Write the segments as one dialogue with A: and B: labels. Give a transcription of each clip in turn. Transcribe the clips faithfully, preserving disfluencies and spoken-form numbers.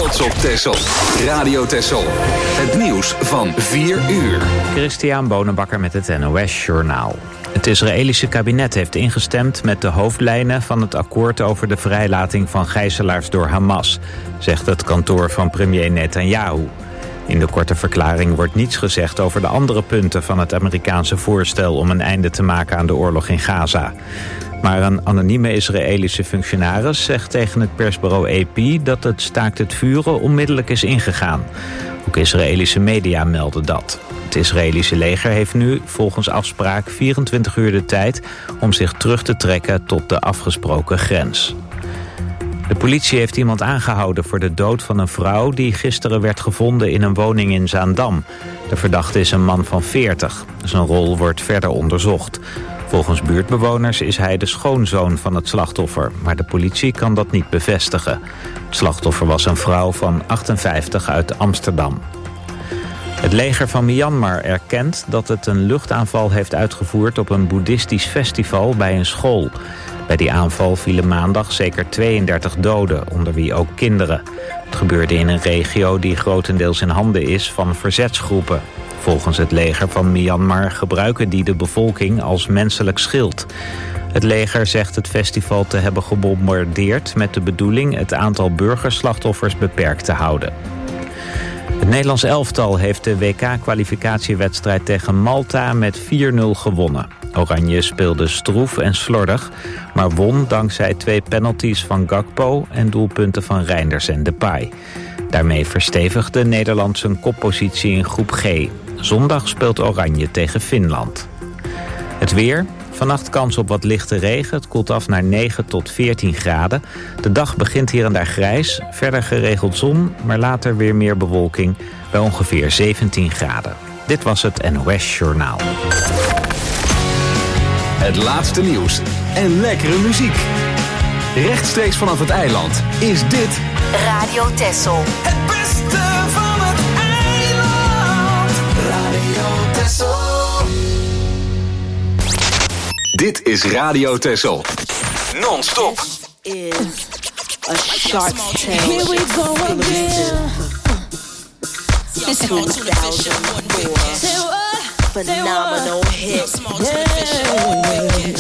A: trots op Texel. Radio Texel. Het nieuws van vier uur.
B: Christian Bonenbakker met het N O S-journaal. Het Israëlische kabinet heeft ingestemd met de hoofdlijnen van het akkoord over de vrijlating van gijzelaars door Hamas, zegt het kantoor van premier Netanyahu. In de korte verklaring wordt niets gezegd over de andere punten van het Amerikaanse voorstel om een einde te maken aan de oorlog in Gaza. Maar een anonieme Israëlische functionaris zegt tegen het persbureau A P dat het staakt het vuren onmiddellijk is ingegaan. Ook Israëlische media melden dat. Het Israëlische leger heeft nu volgens afspraak vierentwintig uur de tijd om zich terug te trekken tot de afgesproken grens. De politie heeft iemand aangehouden voor de dood van een vrouw die gisteren werd gevonden in een woning in Zaandam. De verdachte is een man van veertig. Zijn rol wordt verder onderzocht. Volgens buurtbewoners is hij de schoonzoon van het slachtoffer, maar de politie kan dat niet bevestigen. Het slachtoffer was een vrouw van achtenvijftig uit Amsterdam. Het leger van Myanmar erkent dat het een luchtaanval heeft uitgevoerd op een boeddhistisch festival bij een school. Bij die aanval vielen maandag zeker tweeëndertig doden, onder wie ook kinderen. Het gebeurde in een regio die grotendeels in handen is van verzetsgroepen. Volgens het leger van Myanmar gebruiken die de bevolking als menselijk schild. Het leger zegt het festival te hebben gebombardeerd met de bedoeling het aantal burgerslachtoffers beperkt te houden. Het Nederlands elftal heeft de W K-kwalificatiewedstrijd tegen Malta met vier nul gewonnen. Oranje speelde stroef en slordig, maar won dankzij twee penalties van Gakpo en doelpunten van Reinders en Depay. Daarmee verstevigde Nederland zijn koppositie in groep G. Zondag speelt Oranje tegen Finland. Het weer. Vannacht kans op wat lichte regen. Het koelt af naar negen tot veertien graden. De dag begint hier en daar grijs. Verder geregeld zon, maar later weer meer bewolking bij ongeveer zeventien graden. Dit was het N O S-journaal.
A: Het laatste nieuws en lekkere muziek. Rechtstreeks vanaf het eiland is dit
C: Radio Texel.
D: Het beste van het eiland. Radio Texel.
A: Dit is Radio Texel. Non-stop.
E: This is a shark tale.
F: Here we go again.
E: two thousand four phenomenal hit. Yeah.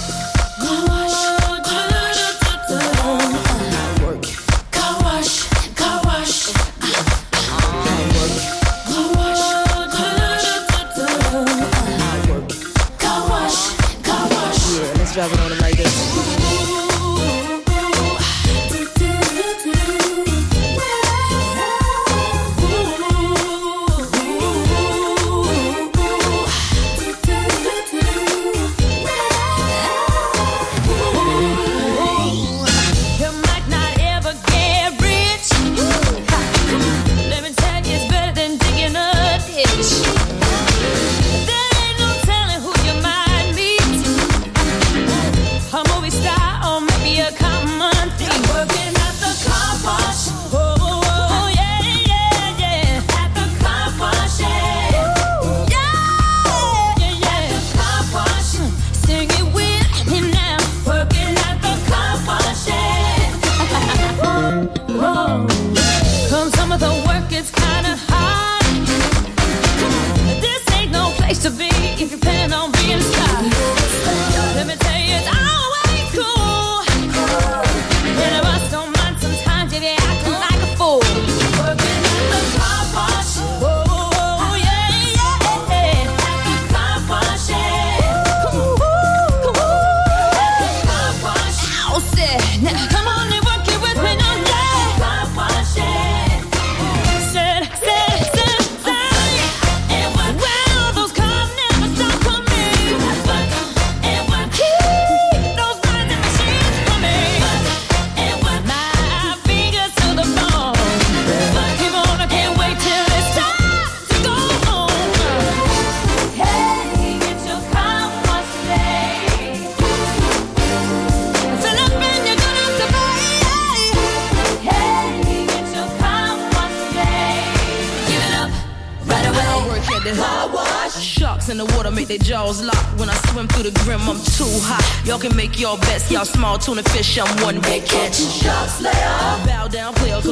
F: Driving on them like this.
G: in the water make their jaws lock. When I swim through the grim, I'm too hot. Y'all can make your best, y'all small tuna fish, I'm one big catch.
D: Shark Slayer.
G: Bow down, player, cause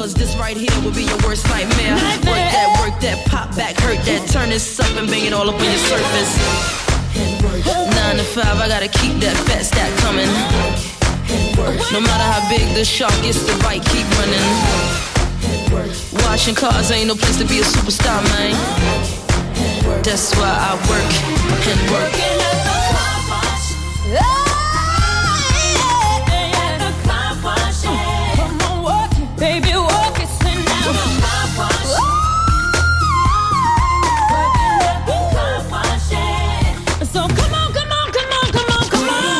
G: cause this right here will be your worst nightmare. nightmare. Work that, work that, pop back, hurt that, turn this up and bang it all up on your surface. Nine to five, I gotta keep that fat stack coming. No matter how big the shark is, the bite keep running. Washing cars ain't no place to be a superstar, man. That's why I work and work.
F: Baby, walk it, sing now. Working at the car wash. So come on, come on, come on, come on, come on.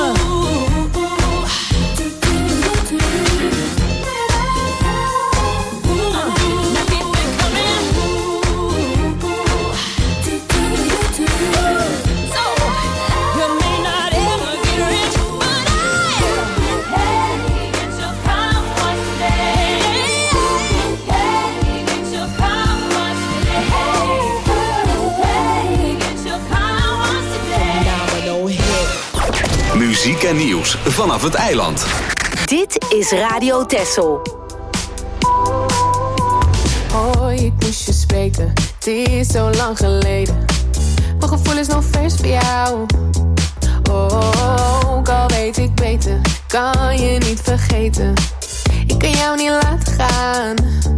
F: Now keep it coming. So you may not ever get rich, but I hey, get your car wash today. Hey, get your car wash today. Hey, get your car wash today.
E: Domino hit.
A: Muziek en nieuws vanaf het eiland.
C: Dit is Radio Texel.
H: Hoi, ik moest je spreken, het is zo lang geleden. Mijn gevoel is nog vers voor jou. Oh, ook al weet ik beter, kan je niet vergeten. Ik kan jou niet laten gaan.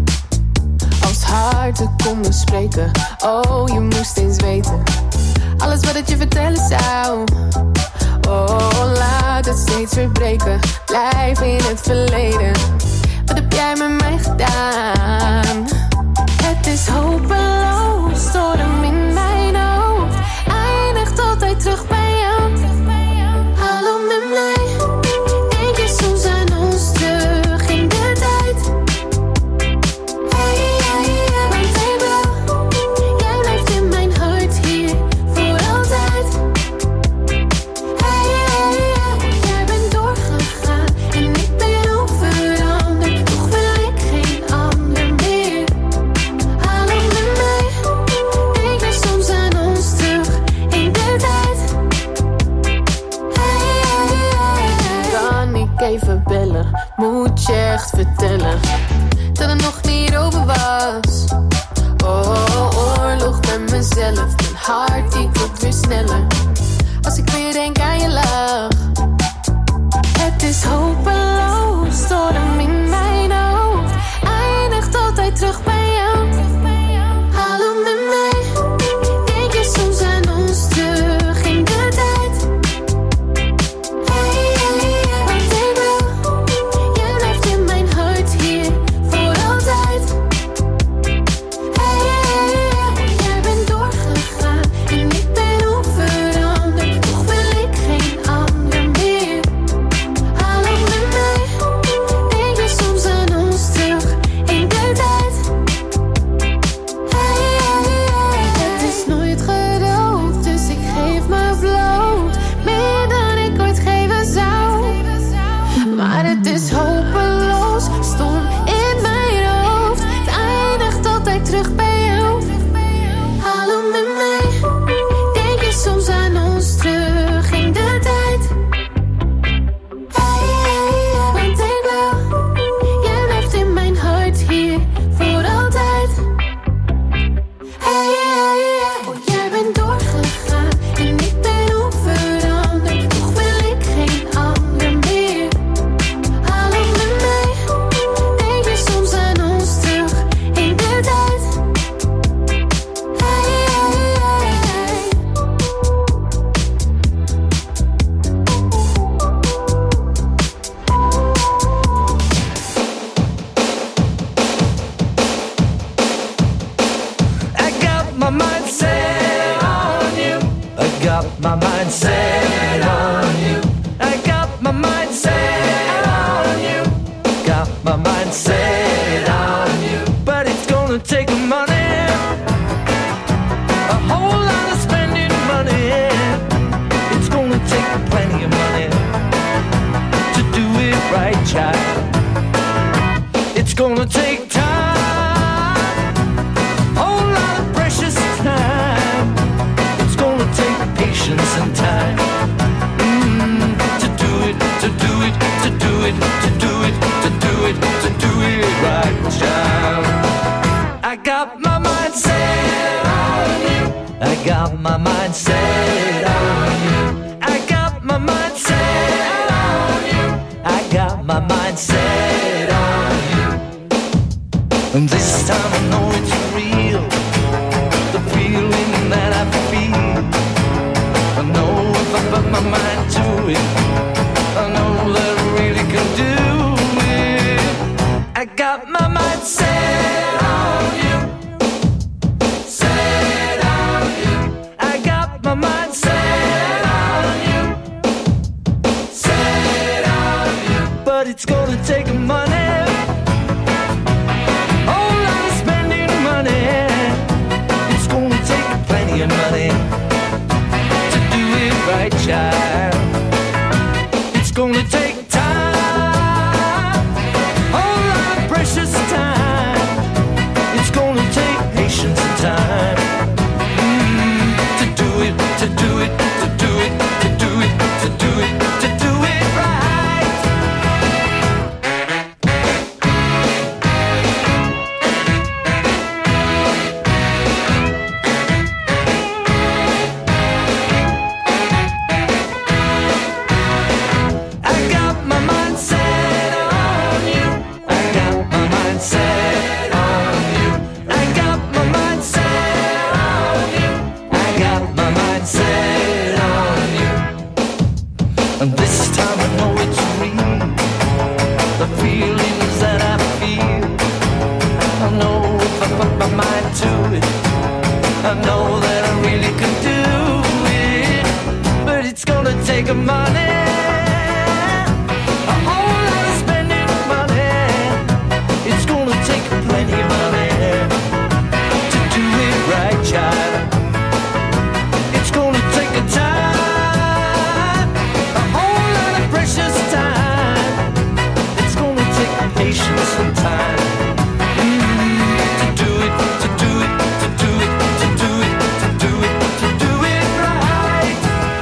H: Als harten konden spreken, oh, je moest eens weten. Alles wat het je vertellen zou. Oh, laat het steeds weer breken. Blijf in het verleden. Wat heb jij met mij gedaan? Het is hopeloos, storm in mijn hoofd. Eindigt altijd terug bij jou. Hallo met mij. Denk je soms aan ons terug in de tijd? Hey, hey, hey, want hey bro, jij blijft in mijn hart hier voor altijd. Hey, hey, hey, jij bent doorgegaan en ik ben onveranderd. Toch wil ik geen ander meer. Hallo met mij, denk je soms aan ons terug in de tijd? Hey, hey, hey, kan ik even bellen? Moet je echt vertellen dat het nog niet over was? Oh, oorlog met mezelf, mijn hart die klopt weer sneller. Als ik weer denk aan je lach. Het is hopeloos, storm in mijn hoofd. Eindigt altijd terug bij jou. Hallo met mij, denk je soms aan ons terug in de tijd? Hey, hey, hey, want ik wil, jij blijft in mijn hart hier voor altijd. Hey, hey, hey, jij bent doorgegaan en ik ben onveranderd. Toch wil ik geen ander meer. Hallo met mij, denk je soms aan ons terug in de tijd? Hey, hey, hey, het is nooit gedoofd, dus ik geef me bloot. Meer dan ik ooit geven zou. Maar het is hopeloos, stom in mijn hoofd. Het eindigt altijd terug bij jou. Hallo met mij, denk je soms aan ons terug in de tijd? Hey, hey, hey, want ik wil, jij blijft in mijn hart hier voor altijd. Hey, hey, hey, oh, jij bent doorgegaan en ik ben onveranderd. Toch wil ik geen ander meer. Hallo met mij, denk je soms aan ons terug in de tijd? Hey, hey, hey, hey.
D: I got my mind set on you. I got my mind set on you. I got my mind set on you. Got my mind set on you. But it's gonna take money, a whole lot of spending money. It's gonna take plenty of money to do it right, child. It's gonna take time, whole lot of precious time. It's gonna take patience and time mm, to do it, to do it, to do it, to do it, to do it, to do it. right, child. I got my mind set on you. I got my mind set on you. I got my mind set on you. I got my mind set on you. And this time I know it's real, the feeling that I feel. I know if I put my mind to it, I know that I really can do it. I got my mind set on you, set on you. I got my mind set on you, set on you. But it's gonna take money, whole lot of spending money. It's gonna take plenty of money to do it right, child. It's gonna take time, whole lot of precious time. It's gonna take patience and time mm, to do it, to do it, to do it, to do it, to do it, to do it right. I got my mind set on you. I got my mind set on you. I got my mind set on you. I got my mind set on you. And this time I know it's real, the feelings that I feel. I know if I put my mind to it, I know that I really can do it. But it's gonna take a money, a whole lot of spending money. It's gonna take plenty of money to do it right, child. It's gonna take a time, a whole lot of precious time. It's gonna take patience and time mm, to do it, to do it, to do it, to do it, to do it, to do it right.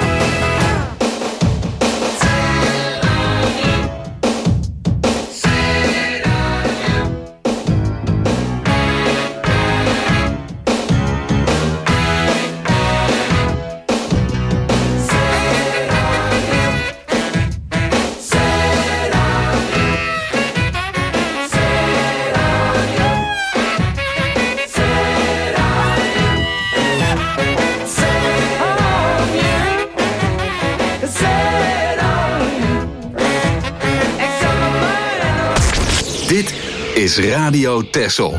A: Dit is Radio Texel.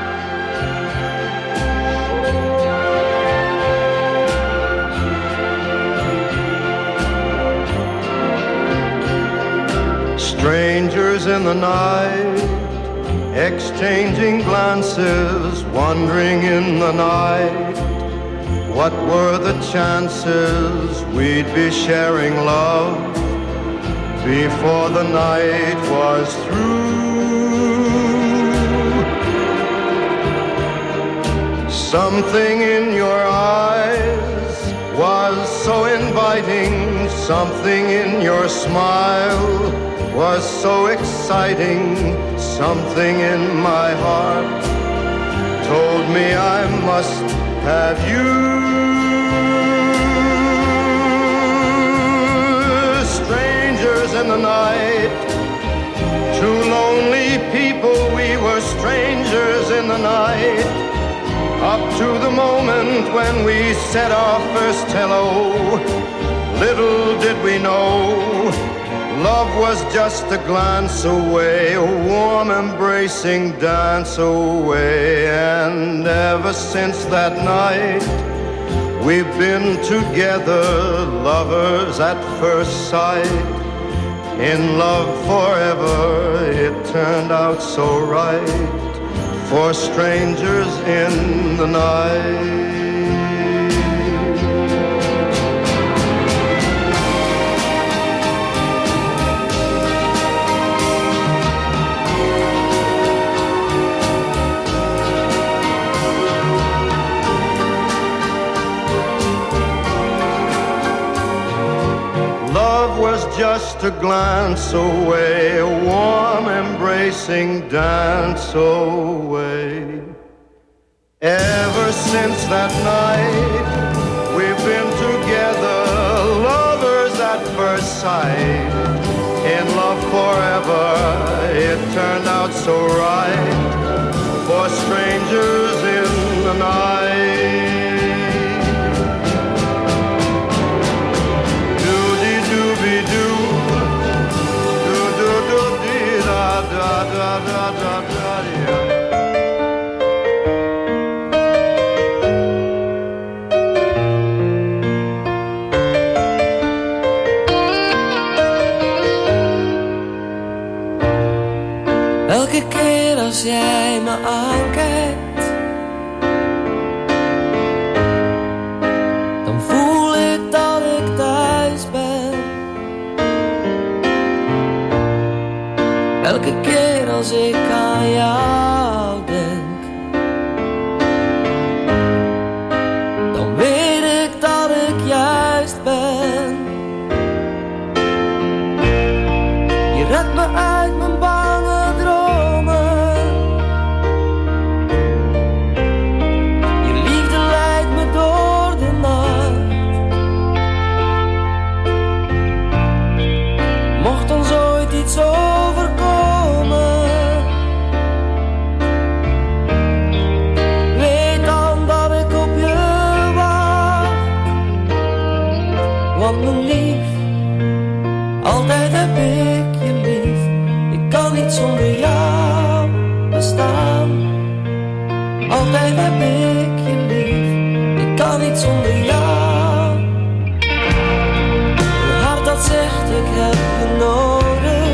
I: Strangers in the night, exchanging glances, wandering in the night. What were the chances we'd be sharing love before the night was through? Something in your eyes was so inviting, something in your smile was so exciting, something in my heart told me I must have you. Strangers in the night, two lonely people, we were strangers in the night, up to the moment when we said our first hello. Little did we know, love was just a glance away, a warm embracing dance away. And ever since that night, we've been together, lovers at first sight, in love forever. It turned out so right for strangers in the night. Love was just just a glance away, a warm embracing dance away. Ever since that night, we've been together, lovers at first sight. In love forever, it turned out so right, for strangers in the night. Do-dee-doo-be-doo, do-do-do-dee-da-da-da-da-da-da-da.
D: Elke keer als jij me aankijkt, dan voel ik dat ik thuis ben. Elke keer als ik aan jou denk, dan weet ik dat ik juist ben. Je redt me uit mijn bange dromen, je liefde leidt me door de nacht. Mocht ons ooit iets overkomen, weet dan dat ik op je wacht. Want mijn lief, altijd heb ik je lief. Ik kan niet zonder jou bestaan. Altijd heb ik je lief. Ik kan niet zonder jou. Mijn hart dat zegt ik heb je nodig,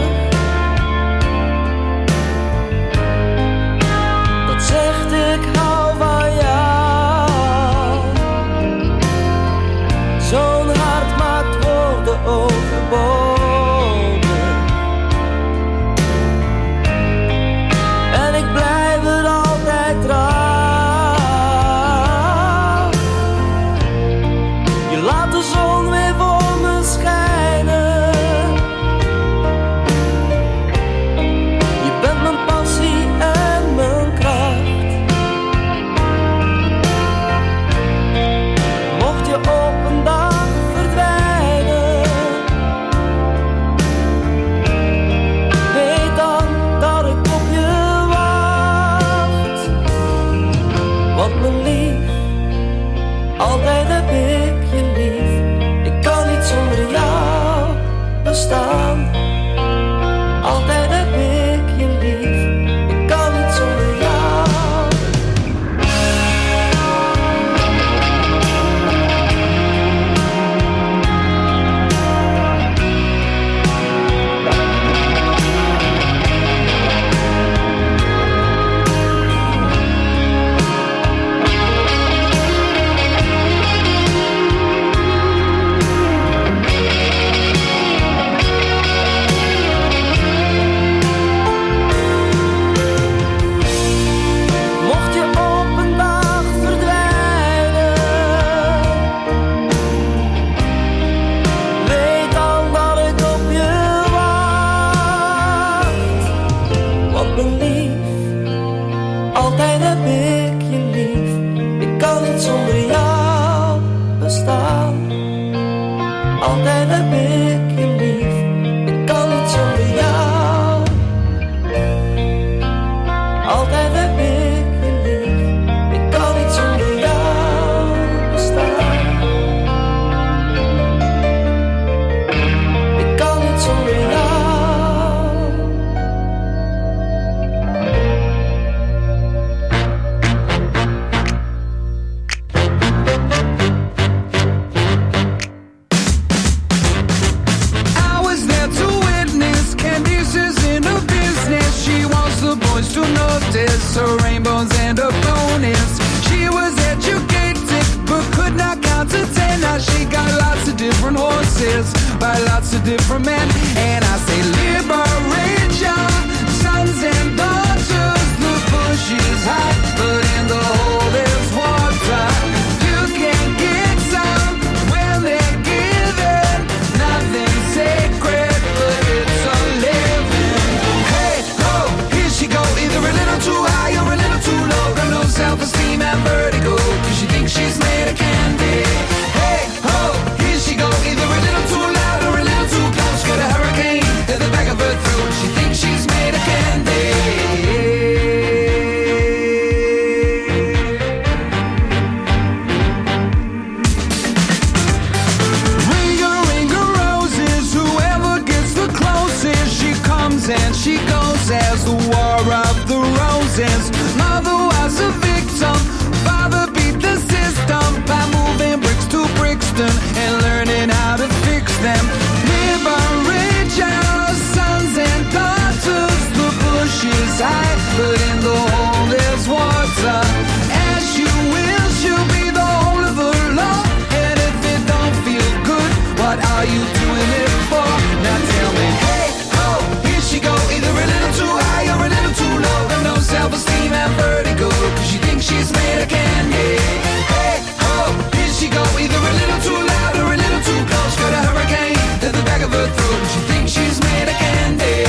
D: dat zegt ik hou van jou. Zo'n hart maakt woorden overbodig, en ik blijf er altijd trouw. Je laat de zon weer voor me schijnen, je bent mijn passie en mijn kracht. Mocht je op een dag verdwijnen, weet dan dat ik op je wacht. Want mijn lief, altijd heb ik je lief. Ik kan niet zonder jou bestaan. Altijd heb ik je lief. Ik kan niet zonder jou. Mocht je op een dag verdwijnen, weet dan dat ik op je wacht. Want mijn lief, altijd heb ik je lief. Ik kan niet zonder jou bestaan. Altijd heb ik je lief. Ik kan niet zonder jou. Altijd heb ik je lief. Ik kan niet zonder jou bestaan. Ik kan niet zonder jou.
J: I was there to witness Candice's inner business. She wants the boys to notice her rainbows and her bonus. She was educated but could not count to ten. Now she got lots of different horses by lots of different men. And I say liberate your sons and daughters. The bush is hot, but in the hole there's water. You can get some when they're given. Nothing sacred, but she's made of candy. Hey, oh, here she go, either a little too loud or a little too close. Got a hurricane to the back of her throat. She thinks she's made of candy.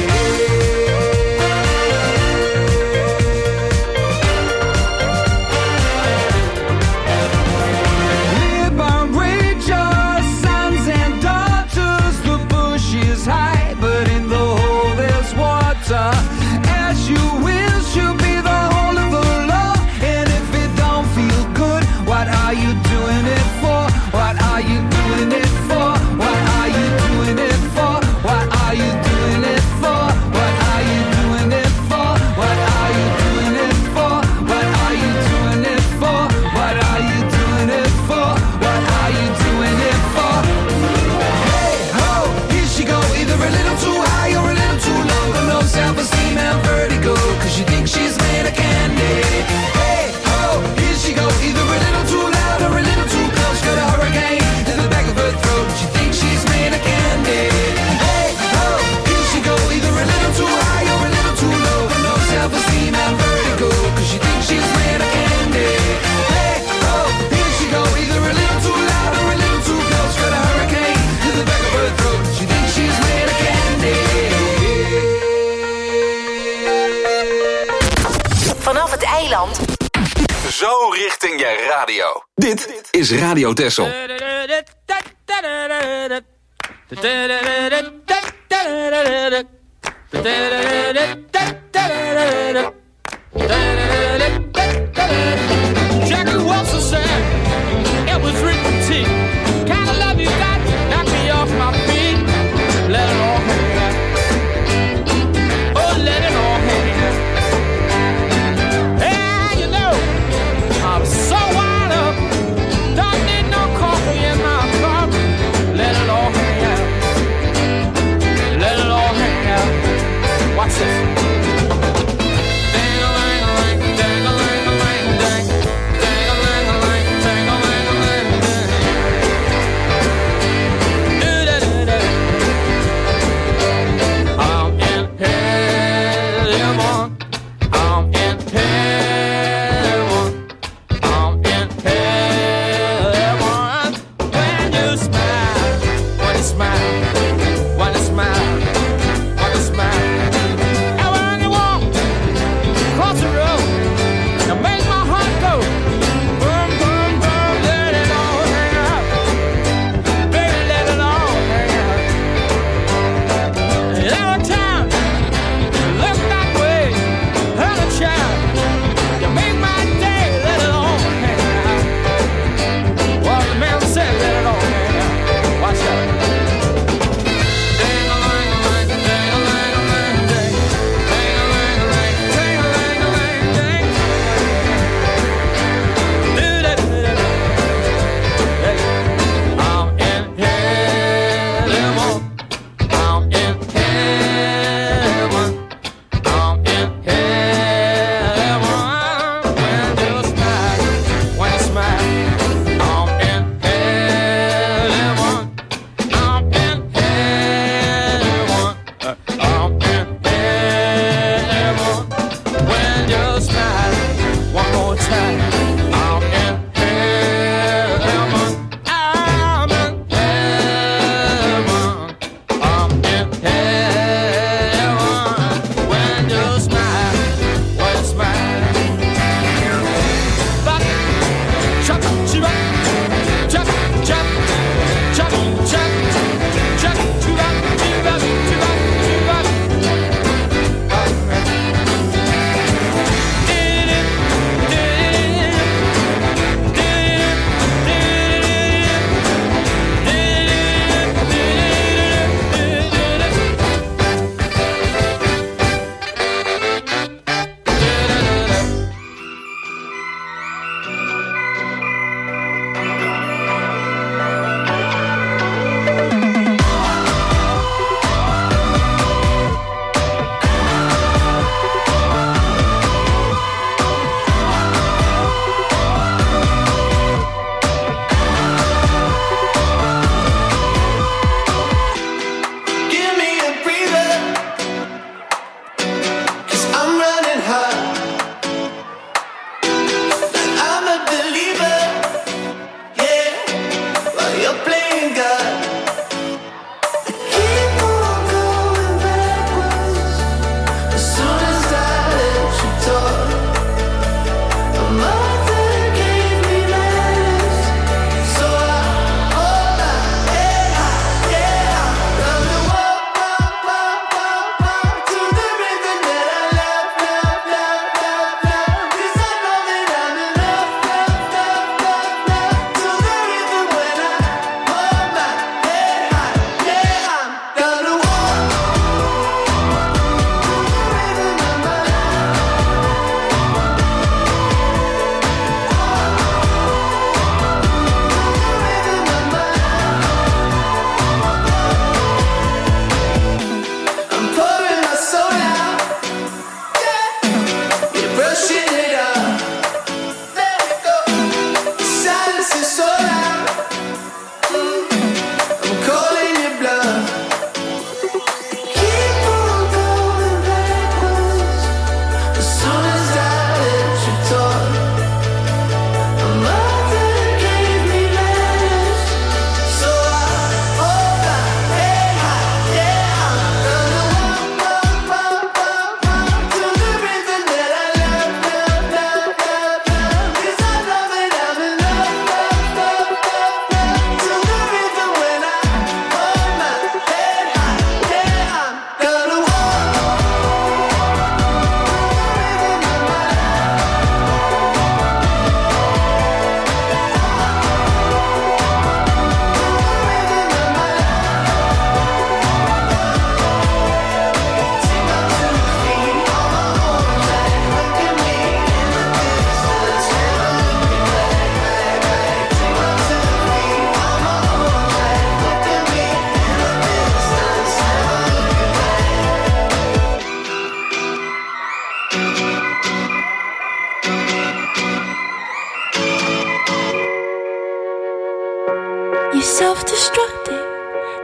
A: Zo richting je radio. Dit is Radio Texel.
K: Jackie Wilson said it was written to kind of love you got knock me off my feet. Let it all hang. Oh, let it all hang. Hey, you know, I'm so wired up. Don't need no coffee in my cup. Let it all hang out. Let it all hang out. Watch this.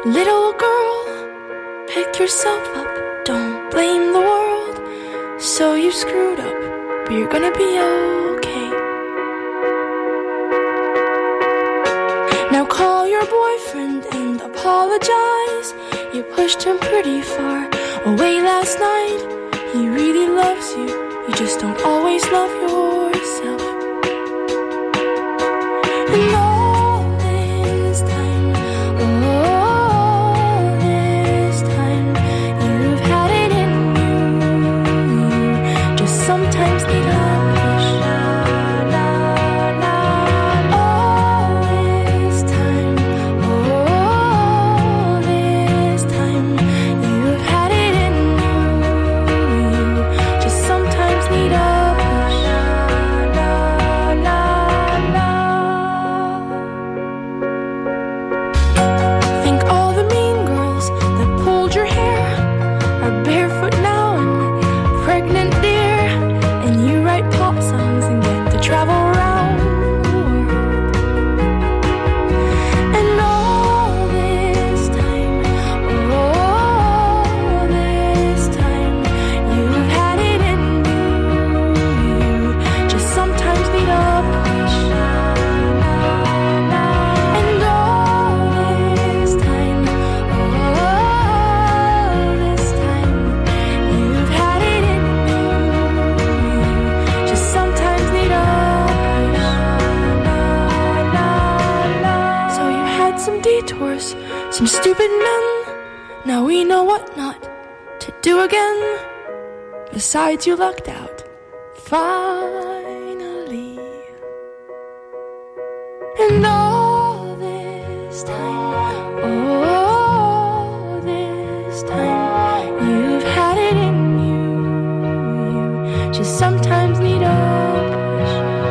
F: Little girl, pick yourself up, don't blame the world. So you screwed up, but you're gonna be okay. Now call your boyfriend and apologize. You pushed him pretty far away last night. He really loves you, you just don't always love yourself. And all this time, all this time, you've had it in you. Just sometimes need a push. All this time, all this time, you've had it in you. Just sometimes need a push. Think all the mean girls that pulled your hair are barefoot now and pregnant, dear. And you write pop songs and get to travel around the world. And all this time, all this time, you've had it in you. Just sometimes need a push. And all this time, all this time, you've had it in you. Just sometimes need a push. So you had some detours, some stupid men. Now we know what not to do again. Besides, you lucked out. Finally. And all this time, all this time, you've had it in you. You just sometimes need a push.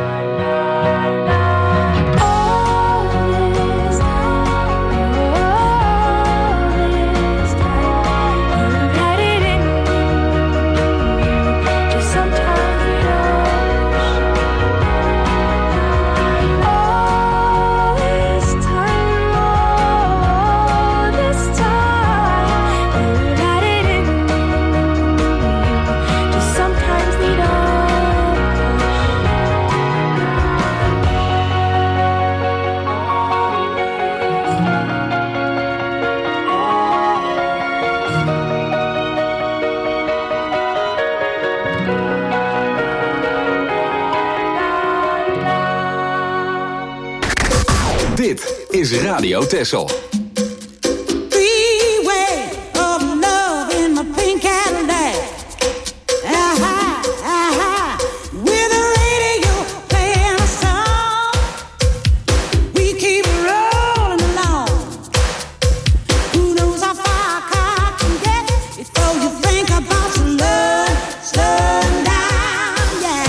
F: All this time, all this time, you've had it in you. Just sometimes need a push. All this time, all this time, you've had it in you. Just sometimes need a push.
A: Dit is Radio Texel.
L: Freeway of love in my pink Cadillac. Aha, aha. With the radio playing a song, we keep rolling along. Who knows how far a car can get before you think about some love, slowing down, yeah.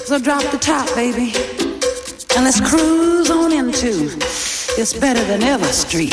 L: So drop the top, baby, and let's cruise on into It's Better Than Ever Street.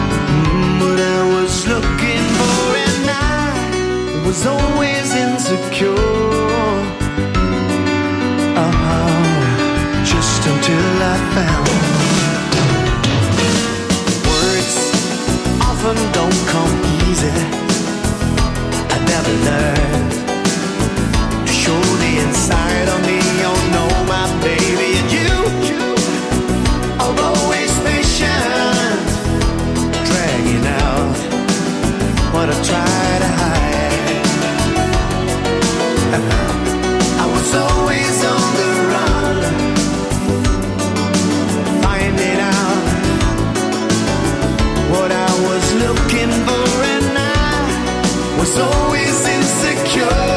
M: Always insecure. what I try to hide. I was always on the run, finding out what I was looking for, and I was always insecure.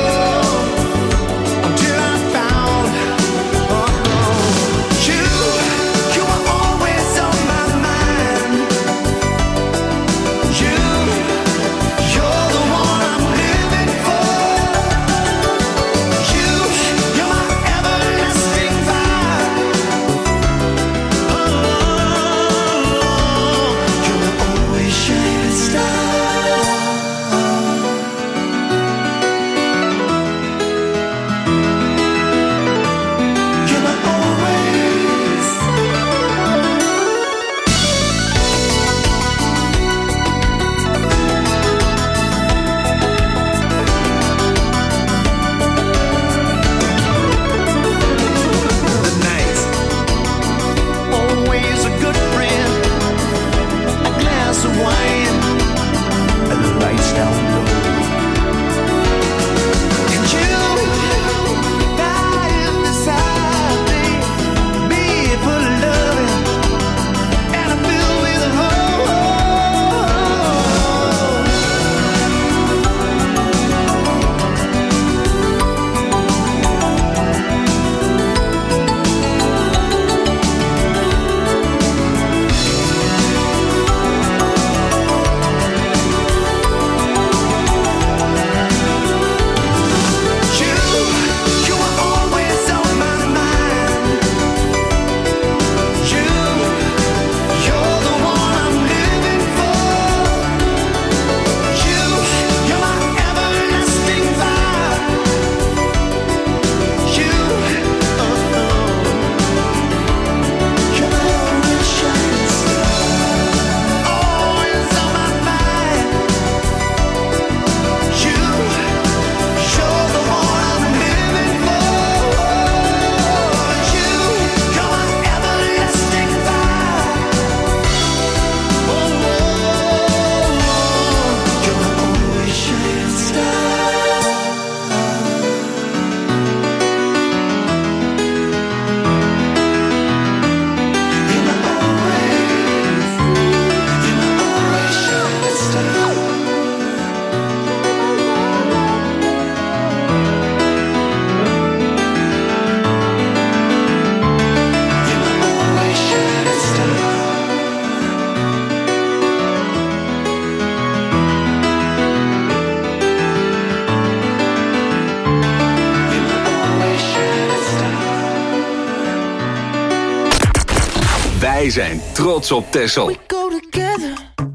A: Wij zijn trots op Texel.
N: We go together,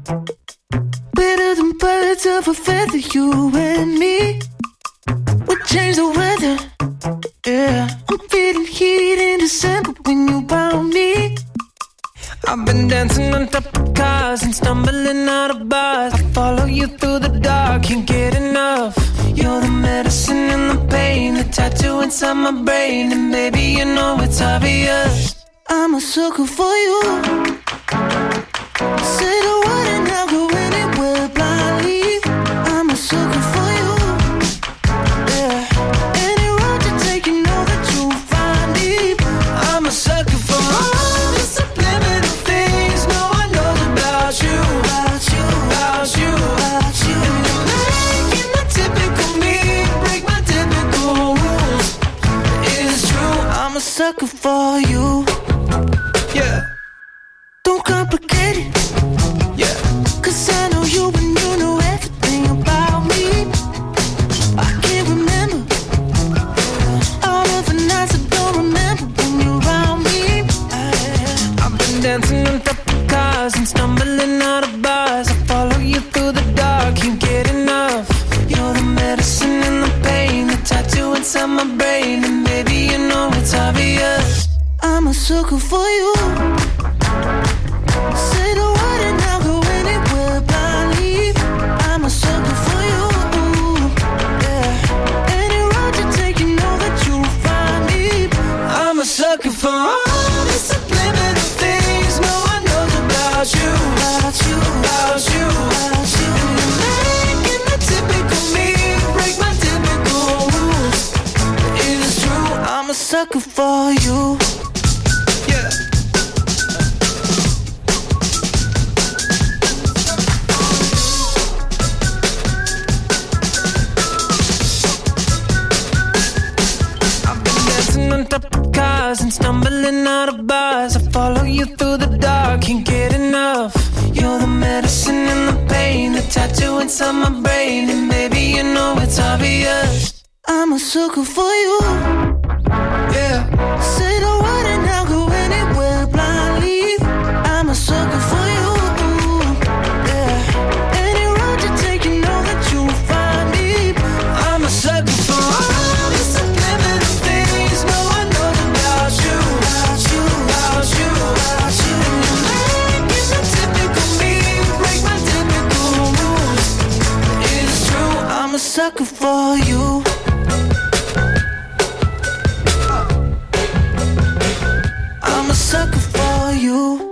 N: better than birds of a feather, you and me. We change the weather, yeah. I'm feeling heat in December when you found me.
J: I've been dancing on top of cars and stumbling out of bars. I follow you through the dark, can't get enough. You're the medicine and the pain, the tattoo inside my brain, and baby, you know it's obvious.
N: I'm a sucker for you. Say the word and I'll go anywhere blindly. I'm a sucker for you. Yeah. Any road you take, you know that you'll find me.
J: I'm a sucker for all the subliminal things no one knows about you,
N: about you,
J: about you,
N: about you.
J: And you're making my typical me break my typical rules. It's true,
N: I'm a sucker for you.
J: Yeah.
N: Don't complicate it.
J: Yeah.
N: Cause I know you and you know everything about me. I can't remember all of the nights I don't remember when you're around me.
J: I've been dancing on top of cars and stumbling out of bars. I follow you through the dark, can't get enough. You're the medicine and the pain, the tattoo inside my brain, and baby, you know it's obvious.
N: I'm a sucker sucker for you. Yeah. I've been dancing on top of cars and stumbling out of bars. I follow you through the dark, can't get enough. You're the medicine and the pain, the tattoo inside my brain, and baby you know it's obvious. I'm a sucker for you. Yeah. Say the word and I'll go anywhere blindly. I'm a sucker for you. Yeah. Any road you take, you know that you'll find me. I'm a sucker for all the subliminal things no one knows about you, about you, about you, about you. Like it's a typical me, break my typical rules. It's true, I'm a sucker for you. Sucker for you.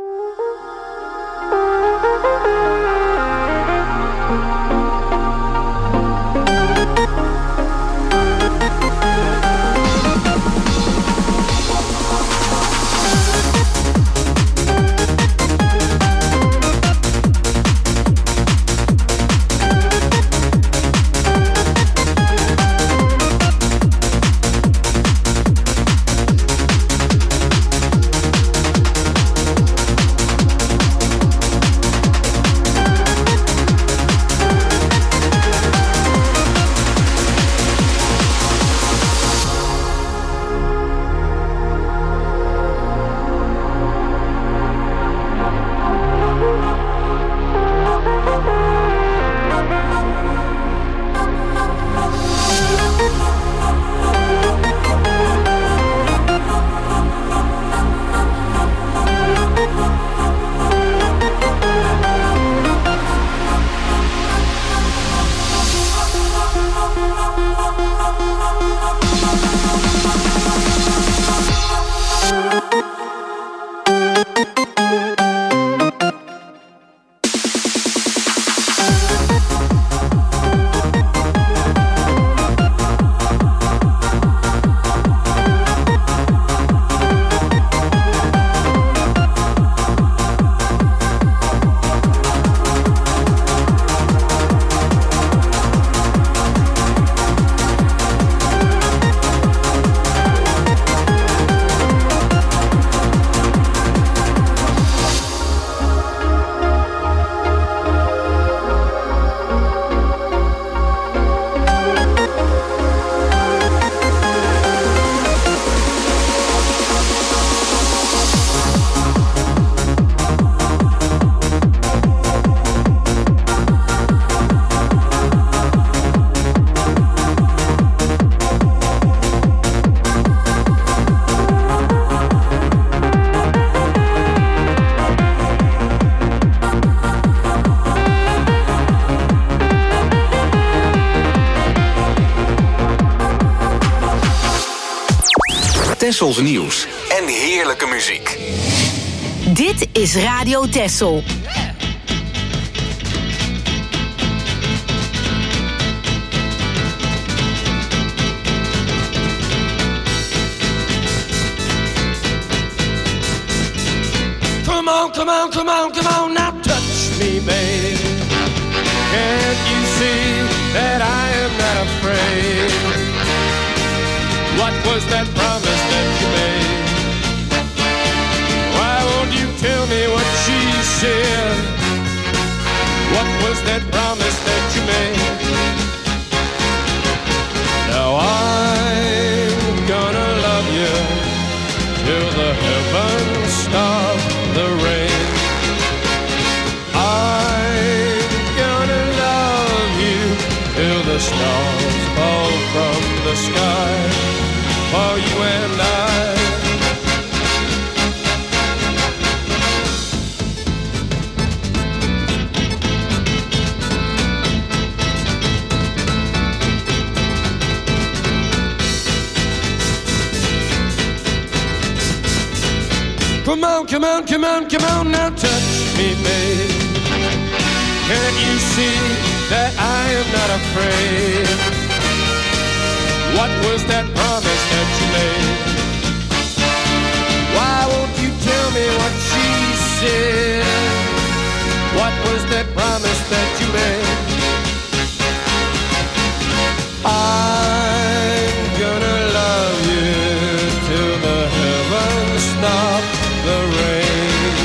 A: Tessels nieuws en heerlijke muziek.
C: Dit is Radio Tessel.
K: Come on, come on, come on, come on, now touch me, babe. Can't you see that I am not afraid? What was that promise that you made? Why won't you tell me what she said? What was that promise that you made? Now I'm gonna love you till the heavens stop the rain. I'm gonna love you till the stars fall from the sky for you and I. Come on, come on, come on, come on, now touch me, babe. Can't you see that I am not afraid? What was that promise that you made? said, what was that promise that you made? I'm gonna love you till the heavens stop the rain.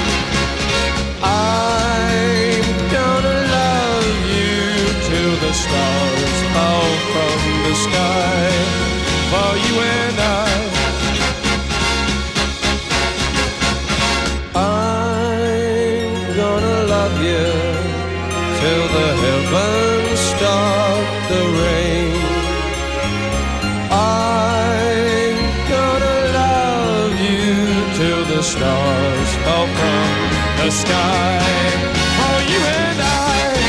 K: I'm gonna love you till the stars fall from the sky for you and I. I'm gonna love you till the heavens stop the rain. I'm gonna love you till the stars fall from the sky for you and I.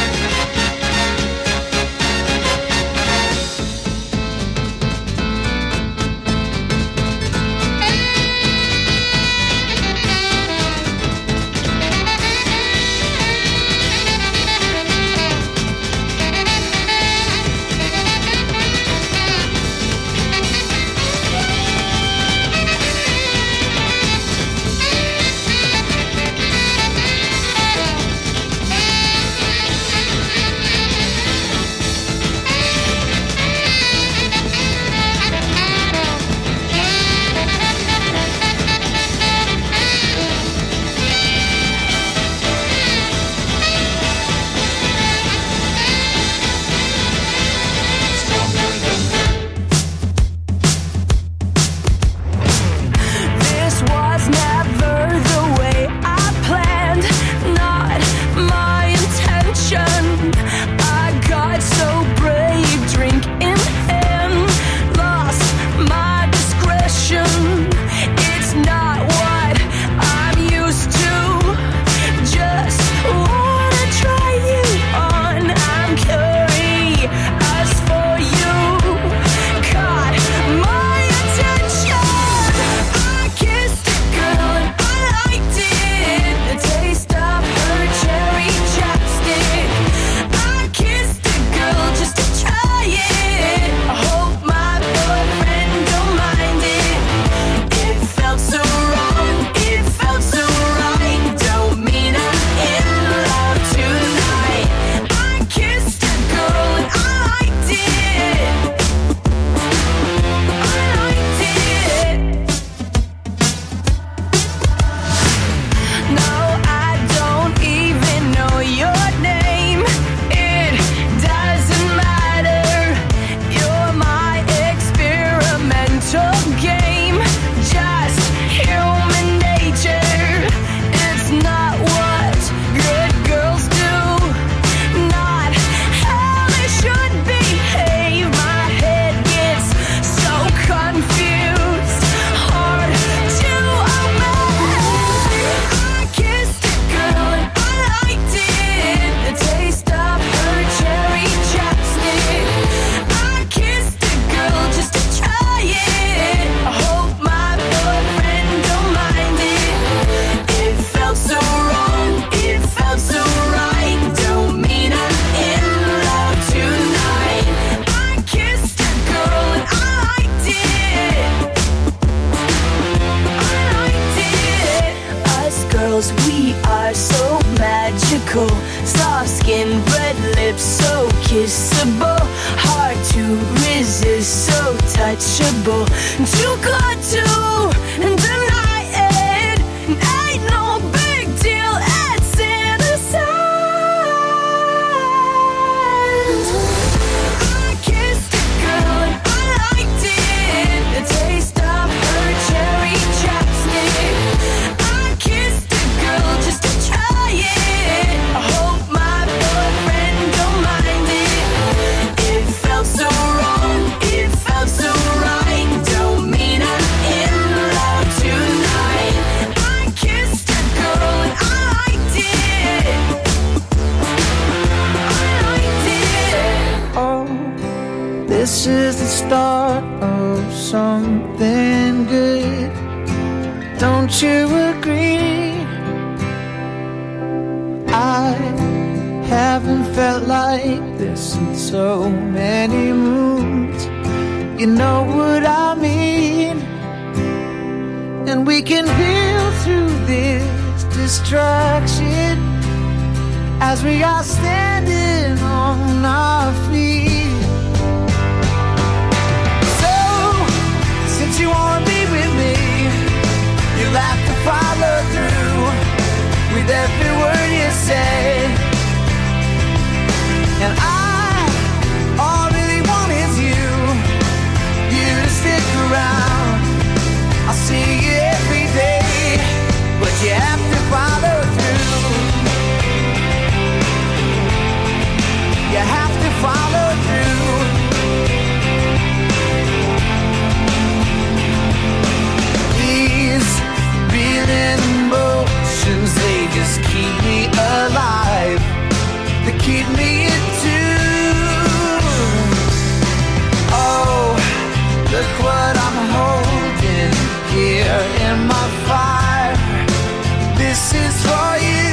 N: This is the start of something good. Don't you agree? I haven't felt like this in so many moons. You know what I mean? And we can build through this distraction as we are standing on our feet. So, since you wanna be with me, you'll have to follow through with every word you say. And I, all I really want is you, you to stick around. I'll see you every day, but you have to follow through. You have to follow through. These reeling emotions, they just keep me alive. They keep me in tune. Oh, look what I'm holding here in my fire. This is for you.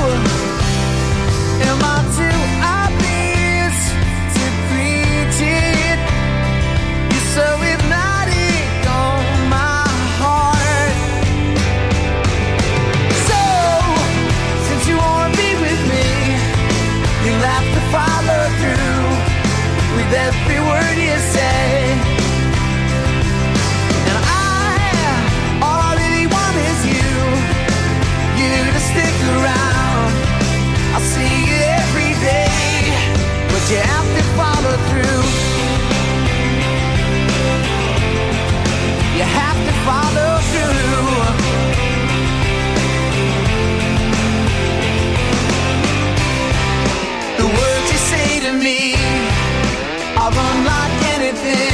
N: Am I too obvious to preach it? You're so hypnotic on my heart. So, since you wanna be with me, you'll have to follow through with every word you say. And I, all I really want is you, you to stick around. I'll see you every day, but you have to follow through. You have to follow through. The words you say to me are unlike anything